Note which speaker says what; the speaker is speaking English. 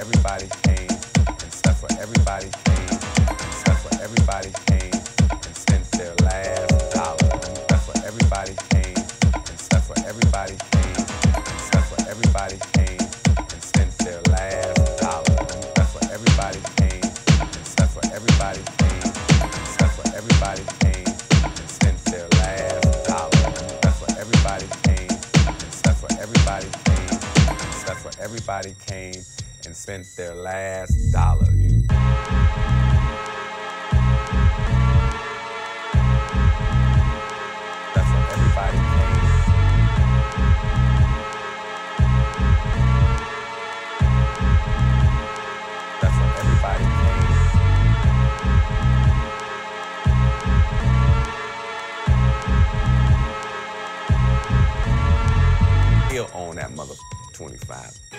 Speaker 1: everybody came, and stuff where everybody came, and stuff where everybody came and spent their last dollar. Stuff where everybody came, and stuff where everybody came, and stuff where everybody came and spent their last dollar. Stuff where everybody came, and stuff where everybody came, and stuff where everybody came and spent their last dollar. Stuff where everybody came, and stuff where everybody came, and stuff where everybody came and spent their last dollar. That's where everybody came. That's where everybody came. He'll own that mother 25.